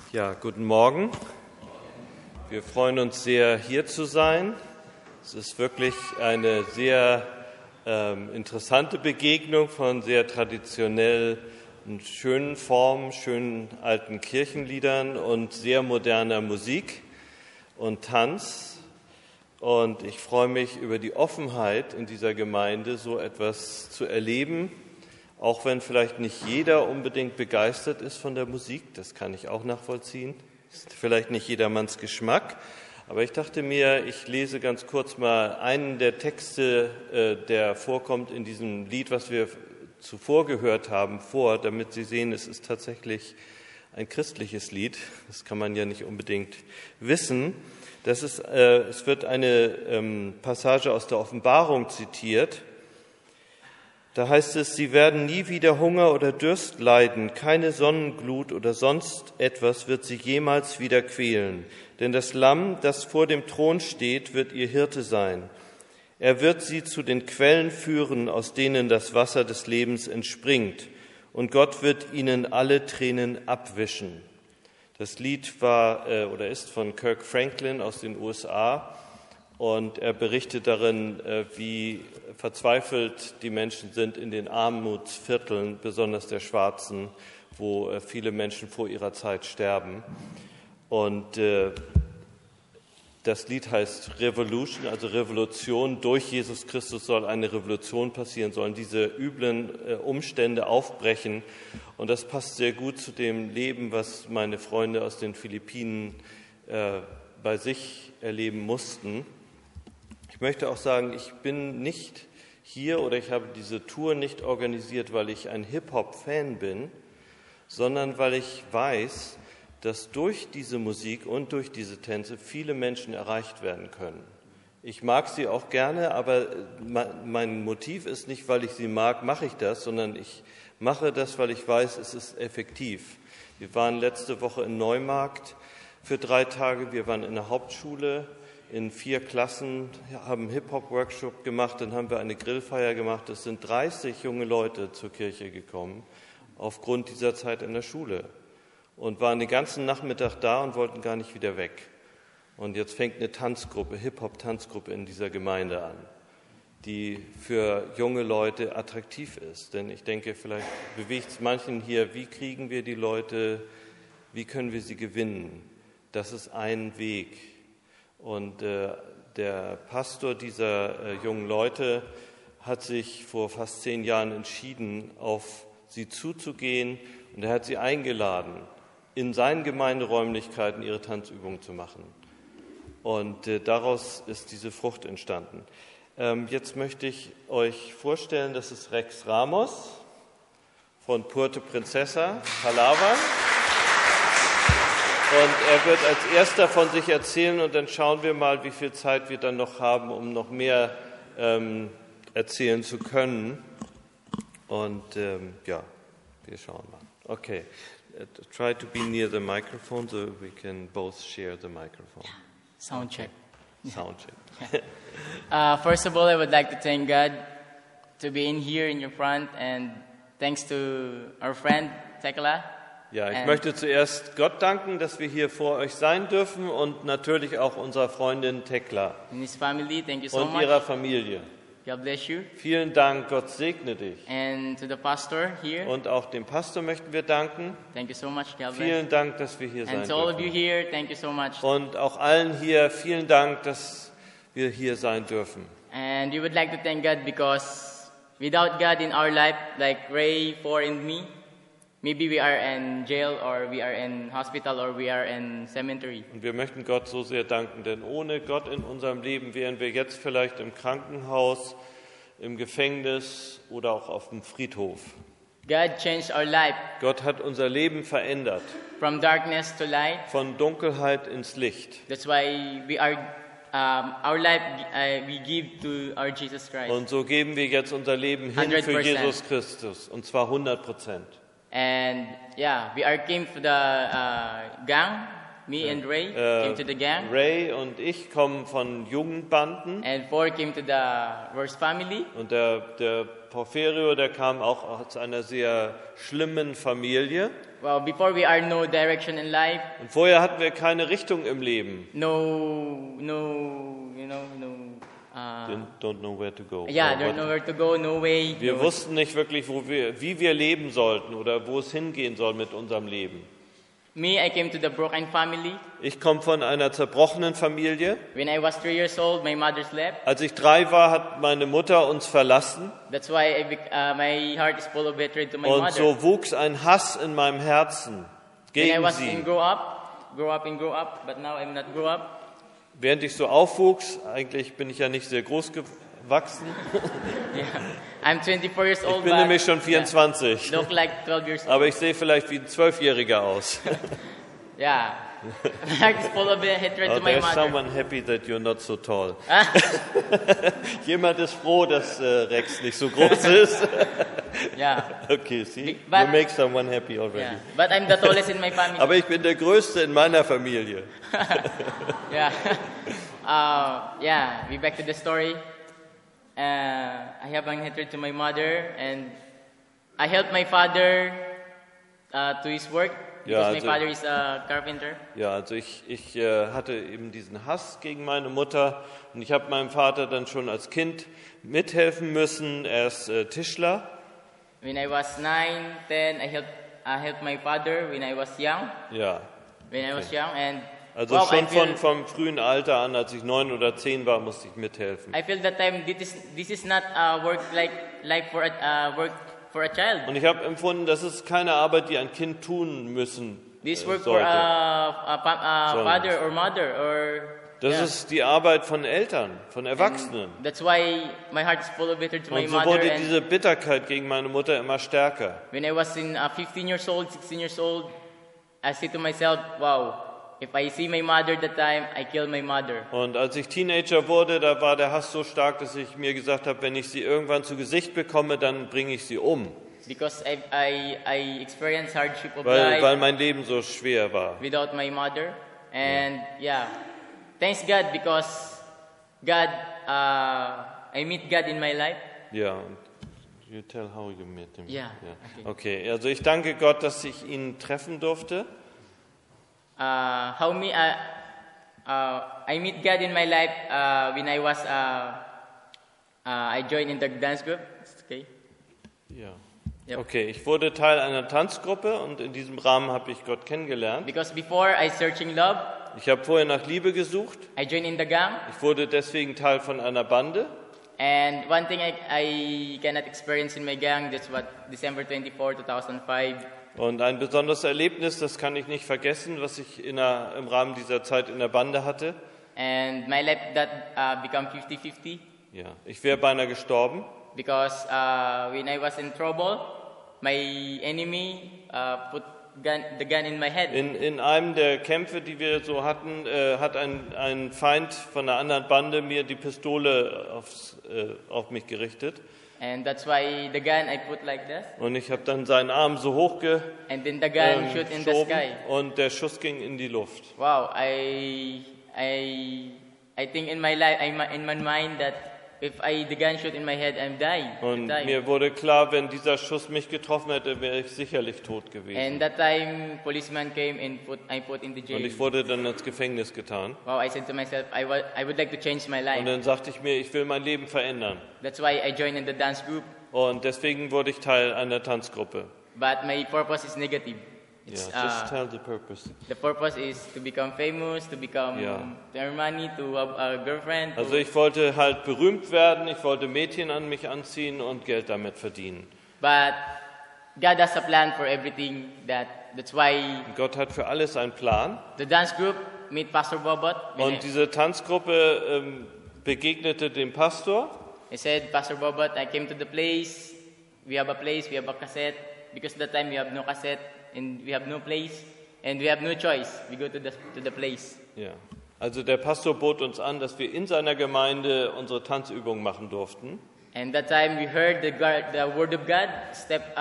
Ja, guten Morgen. Wir freuen uns sehr, hier zu sein. Es ist wirklich eine sehr interessante Begegnung von sehr traditionell und schönen Formen, schönen alten Kirchenliedern und sehr moderner Musik und Tanz. Und ich freue mich über die Offenheit in dieser Gemeinde, so etwas zu erleben. Auch wenn vielleicht nicht jeder unbedingt begeistert ist von der Musik, das kann ich auch nachvollziehen, ist vielleicht nicht jedermanns Geschmack, aber ich dachte mir, ich lese ganz kurz mal einen der Texte, der vorkommt in diesem Lied, was wir zuvor gehört haben, vor, damit Sie sehen, es ist tatsächlich ein christliches Lied, das kann man ja nicht unbedingt wissen. Es wird eine Passage aus der Offenbarung zitiert. Da heißt es, sie werden nie wieder Hunger oder Durst leiden, keine Sonnenglut oder sonst etwas wird sie jemals wieder quälen. Denn das Lamm, das vor dem Thron steht, wird ihr Hirte sein. Er wird sie zu den Quellen führen, aus denen das Wasser des Lebens entspringt. Und Gott wird ihnen alle Tränen abwischen. Das Lied ist von Kirk Franklin aus den USA. Und er berichtet darin, wie verzweifelt die Menschen sind in den Armutsvierteln, besonders der Schwarzen, wo viele Menschen vor ihrer Zeit sterben. Und das Lied heißt Revolution, also Revolution. Durch Jesus Christus soll eine Revolution passieren, sollen diese üblen Umstände aufbrechen. Und das passt sehr gut zu dem Leben, was meine Freunde aus den Philippinen bei sich erleben mussten. Ich möchte auch sagen, ich bin nicht hier oder ich habe diese Tour nicht organisiert, weil ich ein Hip-Hop-Fan bin, sondern weil ich weiß, dass durch diese Musik und durch diese Tänze viele Menschen erreicht werden können. Ich mag sie auch gerne, aber mein Motiv ist nicht, weil ich sie mag, mache ich das, sondern ich mache das, weil ich weiß, es ist effektiv. Wir waren letzte Woche in Neumarkt für 3 Tage, wir waren in der Hauptschule, in 4 Klassen, haben einen Hip-Hop-Workshop gemacht, dann haben wir eine Grillfeier gemacht. Es sind 30 junge Leute zur Kirche gekommen, aufgrund dieser Zeit in der Schule. Und waren den ganzen Nachmittag da und wollten gar nicht wieder weg. Und jetzt fängt eine Tanzgruppe, Hip-Hop-Tanzgruppe in dieser Gemeinde an, die für junge Leute attraktiv ist. Denn ich denke, vielleicht bewegt es manchen hier, wie kriegen wir die Leute, wie können wir sie gewinnen? Das ist ein Weg. Und der Pastor dieser jungen Leute hat sich vor fast 10 Jahren entschieden, auf sie zuzugehen. Und er hat sie eingeladen, in seinen Gemeinderäumlichkeiten ihre Tanzübungen zu machen. Und daraus ist diese Frucht entstanden. Jetzt möchte ich euch vorstellen, das ist Rex Ramos von Puerto Princesa, Palawan. Und er wird als erster von sich erzählen und dann schauen wir mal, wie viel Zeit wir dann noch haben, um noch mehr erzählen zu können. Und wir schauen mal. Okay, try to be near the microphone so we can both share the microphone. Sound check. Sound check. First of all, I would like to thank God to be in here in your front and thanks to our friend Tekla. Ja, ich möchte zuerst Gott danken, dass wir hier vor euch sein dürfen und natürlich auch unserer Freundin Tekla And his family, thank you so und much. ihrer Familie. God bless you. Vielen Dank, Gott segne dich. And to the pastor here, Und auch dem Pastor möchten wir danken. thank you so much. God bless. Vielen Dank, dass wir hier sein And to all of you dürfen. here, thank you so much. Und auch allen hier vielen Dank, dass wir hier sein dürfen. And we would like to thank God because without God in our life, like Ray, Four, and me, maybe we are in jail or we are in hospital or we are in cemetery. Und wir möchten Gott so sehr danken, denn ohne Gott in unserem Leben wären wir jetzt vielleicht im Krankenhaus, im Gefängnis oder auch auf dem Friedhof. God changed our life Gott hat unser Leben verändert, from darkness to light. von Dunkelheit ins Licht. That's why we are our life we give to our Jesus Christ. Und so geben wir jetzt unser Leben hin für 100%. Jesus Christus, und zwar 100%. And yeah, we are came to the gang. Me and Ray came to the gang. Ray und ich kommen von Jugendbanden And Four came to the worst family. und der Porfirio, der kam auch aus einer sehr schlimmen Familie. Well, before we are no direction in life, Und vorher hatten wir keine Richtung im Leben. no, Don't know where to go. yeah, Or there's what- nowhere to go, no way. Wir no- wussten nicht wirklich, wie wir leben sollten oder wo es hingehen soll mit unserem Leben. Me, I came to the broken family. Ich komme von einer zerbrochenen Familie. When I was 3 years old, my mother's left. Als ich 3 war, hat meine Mutter uns verlassen. That's why my heart is full of hatred to my Und mother. so wuchs ein Hass in meinem Herzen When I gegen was in sie. grow up, but now I'm not grow up. Während ich so aufwuchs, eigentlich bin ich ja nicht sehr groß gewachsen. Yeah. I'm 24 years Ich old, bin but nämlich schon 24. look like 12 years old. Aber ich sehe vielleicht wie ein 12-Jähriger aus. Yeah. My heart is full of hatred Oh, to my there's mother. someone happy that you're not so tall. Jemand ist froh, dass Rex nicht so groß ist. Yeah. Okay, see, But- you make someone happy already. Yeah. But I'm the tallest in my family. Aber ich bin der Größte in meiner Familie. Yeah. Yeah. We back to the story. I have an hatred to my mother, and I help my father to his work because Yeah, my also- father is a carpenter. Ja, also ich hatte eben diesen Hass gegen meine Mutter und ich habe meinem Vater dann schon als Kind mithelfen müssen. Er ist Tischler. When I was 9, 10, I helped my father when I was young. Ja, When I was young, and also wow, schon vom frühen Alter an, als ich 9 oder 10 war, musste ich mithelfen. I feel that time this is not work like for a child. Und ich habe empfunden, das ist keine Arbeit, die ein Kind tun müssen This work for sollte. a Sollen. father or mother or Das yeah. ist die Arbeit von Eltern, von Erwachsenen. That's why my heart is full of hatred to my Und so mother. wurde And diese Bitterkeit gegen meine Mutter immer stärker. when I was in 15 years old, 16 years old, I say to myself, wow, if I see my mother that time, I kill my mother. Und als ich Teenager wurde, da war der Hass so stark, dass ich mir gesagt habe, wenn ich sie irgendwann zu Gesicht bekomme, dann bringe ich sie um, Because I experienced hardship of weil life mein Leben so schwer war. without my mother. And yeah, thanks God because God, I meet God in my life. Ja, und you tell how you met him. Ja, Ja. Okay, also ich danke Gott, dass ich ihn treffen durfte. How me I meet God in my life when I was I joined in the dance group. Okay. Ja. Yep. Okay, ich wurde Teil einer Tanzgruppe und in diesem Rahmen habe ich Gott kennengelernt. Because before I searching love, Ich habe vorher nach Liebe gesucht. I joined in the gang, Ich wurde deswegen Teil von einer Bande. and one thing I cannot experience in my gang. That's what December 24, 2005. Und ein besonderes Erlebnis, das kann ich nicht vergessen, was ich im Rahmen dieser Zeit in der Bande hatte. And my life that become 50-50 Ja, ich wäre beinahe gestorben. because when I was in trouble, my enemy put the gun in my head. In einem der Kämpfe, die wir so hatten, hat ein Feind von einer anderen Bande mir die Pistole auf mich gerichtet. And that's why the gun I put like this. Und ich habe dann seinen Arm so hochgeschoben And then the gun shoot in the sky. und der Schuss ging in die Luft. Wow, I think in my life, in my mind that if the gun shoot in my head, I'm dying. Und Dying. mir wurde klar, wenn dieser Schuss mich getroffen hätte, wäre ich sicherlich tot gewesen. And that time, policeman came and I put in the Und jail. ich wurde dann ins Gefängnis getan. Wow, I said to myself, I would like to change my Und life. dann sagte ich mir, ich will mein Leben verändern. That's why I joined in the dance group. Und deswegen wurde ich Teil einer Tanzgruppe. But my purpose is negative. Ja, It's, just tell the purpose. the purpose is to become famous, to become Ja. to earn money, to have a girlfriend. Also ich wollte halt berühmt werden, ich wollte Mädchen an mich anziehen und Geld damit verdienen. But God has a plan for everything. That's why Gott hat für alles einen Plan. the dance group meet Pastor Bobot. Und diese Tanzgruppe begegnete dem Pastor. He said, Pastor Bobot, I came to the place. We have a place, we have a cassette. Because that time we have no cassette and we have no place and we have no choice. We go to the place. Ja. Also der Pastor bot uns an, dass wir in seiner Gemeinde unsere Tanzübungen machen durften. And that time we heard the word of God step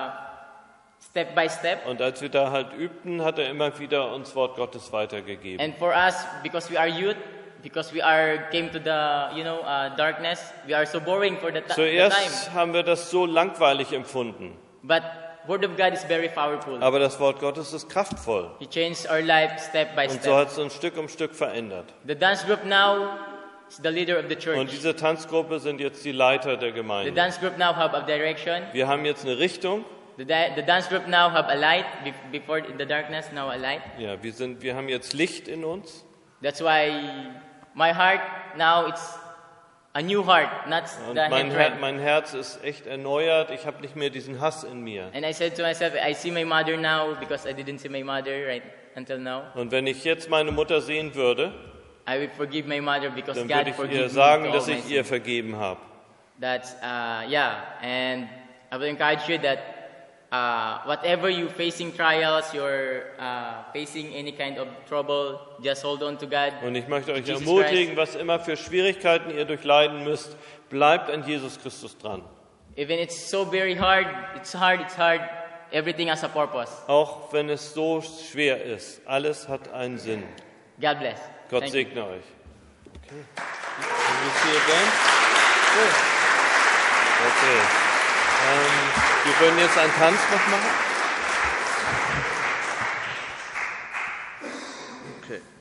by step. Und als wir da halt übten, hat er immer wieder uns Wort Gottes weitergegeben. And for us, because we are youth, because we came to the darkness, we are so boring for the time. Zuerst haben wir das so langweilig empfunden. But Word of God is very powerful. Aber das Wort Gottes ist kraftvoll. He changed our life step by Und so hat step. es uns Stück um Stück verändert. The dance group now is the leader of the Und church. diese Tanzgruppe sind jetzt die Leiter der The Gemeinde. dance group now have a direction. Wir haben jetzt eine Richtung. The dance group now have a light. Before in the darkness, now a light. Ja, wir haben jetzt Licht in uns. That's why my heart now it's a new heart, not Und the hatred. mein Herz ist echt erneuert. Ich habe nicht mehr diesen Hass in mir. And I said to myself, I see my mother now because I didn't see my mother right until now. Und wenn ich jetzt meine Mutter sehen würde, I will forgive my mother because dann God würde ich forgive ihr me sagen, for dass all my ich ihr sins. vergeben habe. That's yeah, and I will encourage you that whatever you facing trials, you're facing any kind of trouble, just hold on to God. Und ich möchte euch Jesus ermutigen, was immer für Schwierigkeiten ihr durchleiden müsst, bleibt an Jesus Christus dran. Even it's so very hard, it's hard. Everything has a purpose. Auch wenn es so schwer ist, alles hat einen Sinn. God bless. Gott Thank you. segne euch. Okay. Can you see again? Good. Okay. Wir würden jetzt einen Tanz noch machen.